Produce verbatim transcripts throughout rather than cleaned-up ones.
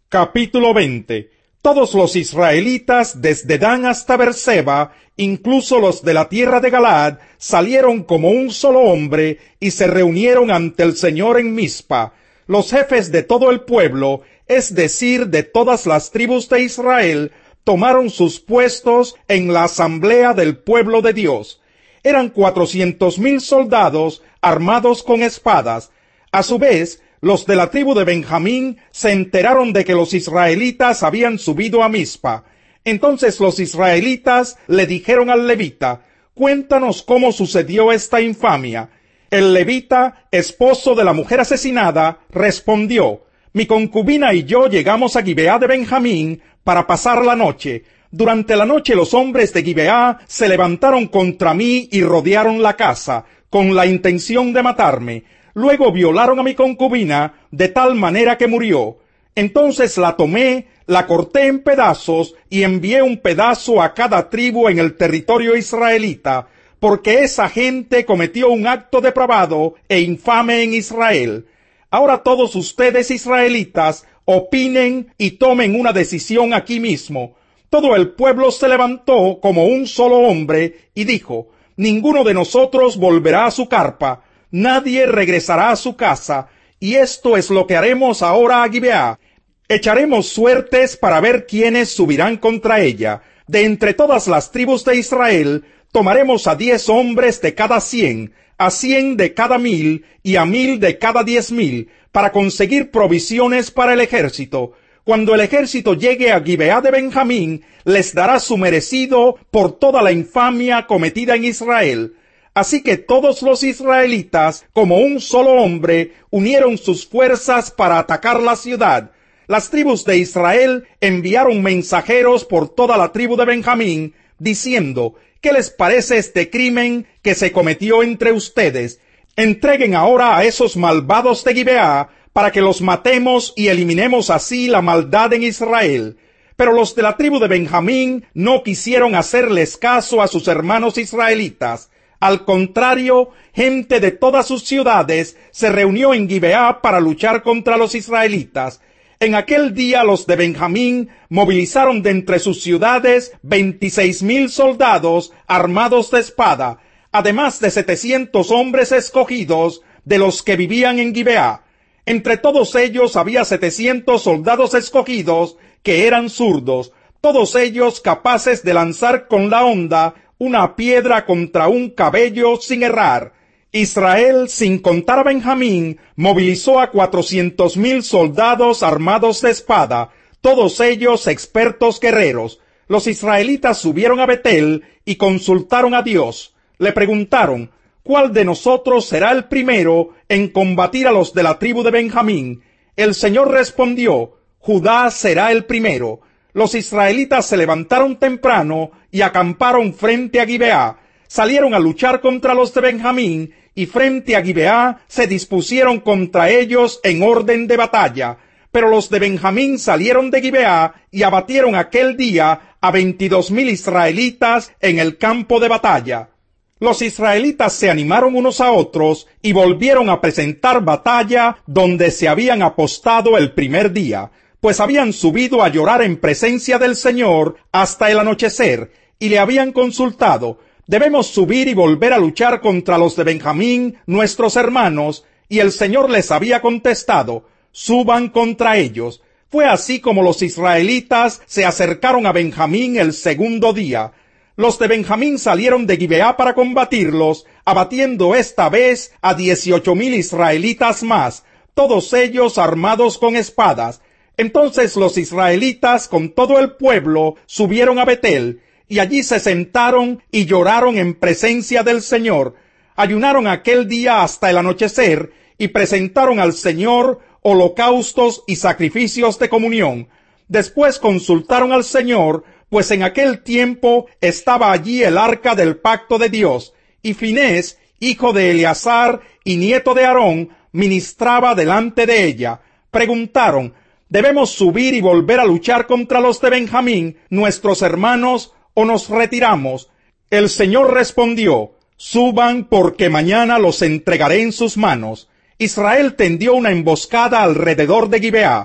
Capítulo veinte. Todos los israelitas, desde Dan hasta Berseba, incluso los de la tierra de Galaad, salieron como un solo hombre y se reunieron ante el Señor en Mizpa. Los jefes de todo el pueblo, es decir, de todas las tribus de Israel, tomaron sus puestos en la asamblea del pueblo de Dios. Eran cuatrocientos mil soldados armados con espadas. A su vez, los de la tribu de Benjamín se enteraron de que los israelitas habían subido a Mizpa. Entonces los israelitas le dijeron al levita: «Cuéntanos cómo sucedió esta infamia». El levita, esposo de la mujer asesinada, respondió: «Mi concubina y yo llegamos a Gibeá de Benjamín para pasar la noche. Durante la noche los hombres de Gibeá se levantaron contra mí y rodearon la casa, con la intención de matarme. Luego violaron a mi concubina, de tal manera que murió. Entonces la tomé, la corté en pedazos y envié un pedazo a cada tribu en el territorio israelita, porque esa gente cometió un acto depravado e infame en Israel. Ahora todos ustedes israelitas opinen y tomen una decisión aquí mismo». Todo el pueblo se levantó como un solo hombre y dijo: «Ninguno de nosotros volverá a su carpa, nadie regresará a su casa, y esto es lo que haremos ahora a Gibeá. Echaremos suertes para ver quiénes subirán contra ella. De entre todas las tribus de Israel, tomaremos a diez hombres de cada cien, a cien de cada mil, y a mil de cada diez mil, para conseguir provisiones para el ejército. Cuando el ejército llegue a Gibeá de Benjamín, les dará su merecido por toda la infamia cometida en Israel». Así que todos los israelitas, como un solo hombre, unieron sus fuerzas para atacar la ciudad. Las tribus de Israel enviaron mensajeros por toda la tribu de Benjamín, diciendo: «¿Qué les parece este crimen que se cometió entre ustedes? Entreguen ahora a esos malvados de Gibeá, para que los matemos y eliminemos así la maldad en Israel». Pero los de la tribu de Benjamín no quisieron hacerles caso a sus hermanos israelitas. Al contrario, gente de todas sus ciudades se reunió en Gibeá para luchar contra los israelitas. En aquel día los de Benjamín movilizaron de entre sus ciudades veintiséis mil soldados armados de espada, además de setecientos hombres escogidos de los que vivían en Gibeá. Entre todos ellos había setecientos soldados escogidos que eran zurdos, todos ellos capaces de lanzar con la honda una piedra contra un cabello sin errar. Israel, sin contar a Benjamín, movilizó a cuatrocientos mil soldados armados de espada, todos ellos expertos guerreros. Los israelitas subieron a Betel y consultaron a Dios. Le preguntaron: «¿Cuál de nosotros será el primero en combatir a los de la tribu de Benjamín?» El Señor respondió: «Judá será el primero». Los israelitas se levantaron temprano y acamparon frente a Gibeá. Salieron a luchar contra los de Benjamín y frente a Gibeá se dispusieron contra ellos en orden de batalla. Pero los de Benjamín salieron de Gibeá y abatieron aquel día a veintidós mil israelitas en el campo de batalla. Los israelitas se animaron unos a otros y volvieron a presentar batalla donde se habían apostado el primer día, pues habían subido a llorar en presencia del Señor hasta el anochecer, y le habían consultado: «Debemos subir y volver a luchar contra los de Benjamín, nuestros hermanos», y el Señor les había contestado: «Suban contra ellos». Fue así como los israelitas se acercaron a Benjamín el segundo día. Los de Benjamín salieron de Gibeá para combatirlos, abatiendo esta vez a dieciocho mil israelitas más, todos ellos armados con espadas. Entonces los israelitas con todo el pueblo subieron a Betel, y allí se sentaron y lloraron en presencia del Señor. Ayunaron aquel día hasta el anochecer, y presentaron al Señor holocaustos y sacrificios de comunión. Después consultaron al Señor, pues en aquel tiempo estaba allí el arca del pacto de Dios, y Finés, hijo de Eleazar y nieto de Aarón, ministraba delante de ella. Preguntaron: ¿Debemos subir y volver a luchar contra los de Benjamín, nuestros hermanos, o nos retiramos? El Señor respondió: «Suban, porque mañana los entregaré en sus manos». Israel tendió una emboscada alrededor de Gibeá.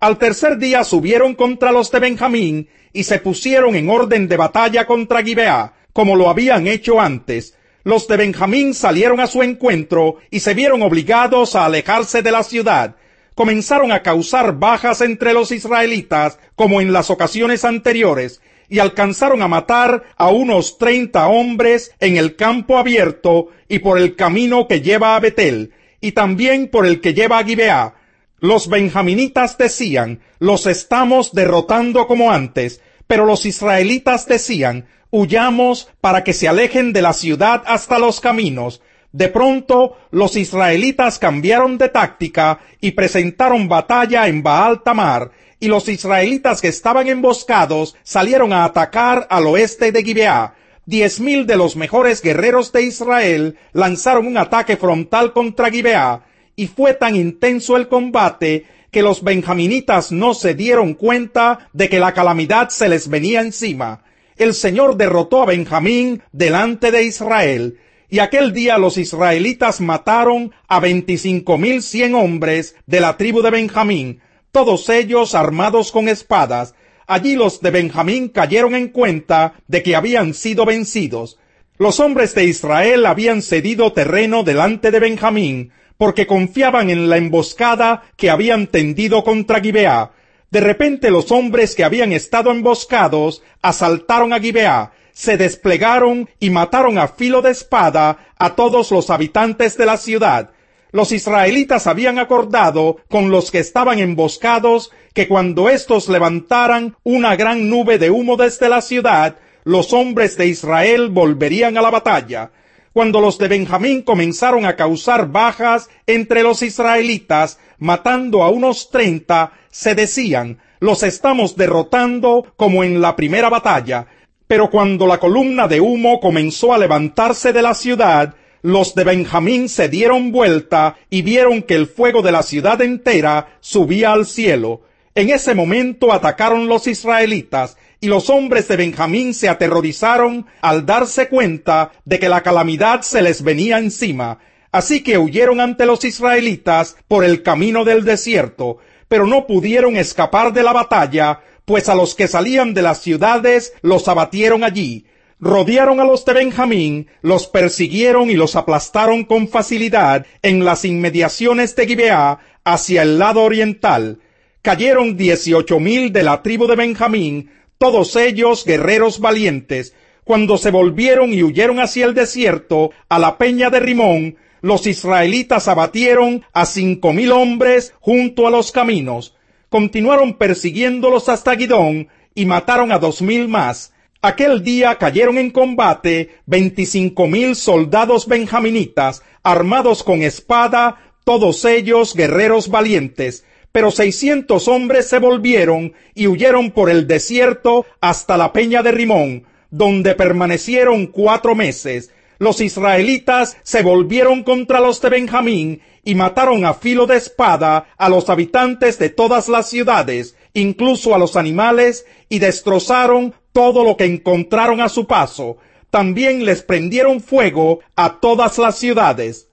Al tercer día subieron contra los de Benjamín y se pusieron en orden de batalla contra Gibeá, como lo habían hecho antes. Los de Benjamín salieron a su encuentro y se vieron obligados a alejarse de la ciudad. Comenzaron a causar bajas entre los israelitas, como en las ocasiones anteriores, y alcanzaron a matar a unos treinta hombres en el campo abierto y por el camino que lleva a Betel, y también por el que lleva a Gibeá. Los benjaminitas decían, los estamos derrotando como antes, pero los israelitas decían, huyamos para que se alejen de la ciudad hasta los caminos. De pronto, los israelitas cambiaron de táctica y presentaron batalla en Baal Tamar, y los israelitas que estaban emboscados salieron a atacar al oeste de Gibeá. Diez mil de los mejores guerreros de Israel lanzaron un ataque frontal contra Gibeá, y fue tan intenso el combate que los benjaminitas no se dieron cuenta de que la calamidad se les venía encima. El Señor derrotó a Benjamín delante de Israel, y aquel día los israelitas mataron a veinticinco mil cien hombres de la tribu de Benjamín, todos ellos armados con espadas. Allí los de Benjamín cayeron en cuenta de que habían sido vencidos. Los hombres de Israel habían cedido terreno delante de Benjamín, porque confiaban en la emboscada que habían tendido contra Gibeá. De repente los hombres que habían estado emboscados asaltaron a Gibeá, se desplegaron y mataron a filo de espada a todos los habitantes de la ciudad. Los israelitas habían acordado con los que estaban emboscados que cuando éstos levantaran una gran nube de humo desde la ciudad, los hombres de Israel volverían a la batalla. Cuando los de Benjamín comenzaron a causar bajas entre los israelitas, matando a unos treinta, se decían, los estamos derrotando como en la primera batalla. Pero cuando la columna de humo comenzó a levantarse de la ciudad, los de Benjamín se dieron vuelta y vieron que el fuego de la ciudad entera subía al cielo. En ese momento atacaron los israelitas, y los hombres de Benjamín se aterrorizaron al darse cuenta de que la calamidad se les venía encima. Así que huyeron ante los israelitas por el camino del desierto, pero no pudieron escapar de la batalla, pues a los que salían de las ciudades los abatieron allí. Rodearon a los de Benjamín, los persiguieron y los aplastaron con facilidad en las inmediaciones de Gibeá hacia el lado oriental. Cayeron dieciocho mil de la tribu de Benjamín, todos ellos guerreros valientes. Cuando se volvieron y huyeron hacia el desierto, a la peña de Rimón, los israelitas abatieron a cinco mil hombres junto a los caminos. Continuaron persiguiéndolos hasta Gidón y mataron a dos mil más. Aquel día cayeron en combate veinticinco mil soldados benjaminitas, armados con espada, todos ellos guerreros valientes. Pero seiscientos hombres se volvieron y huyeron por el desierto hasta la peña de Rimón, donde permanecieron cuatro meses. Los israelitas se volvieron contra los de Benjamín y mataron a filo de espada a los habitantes de todas las ciudades, incluso a los animales, y destrozaron todo lo que encontraron a su paso. También les prendieron fuego a todas las ciudades.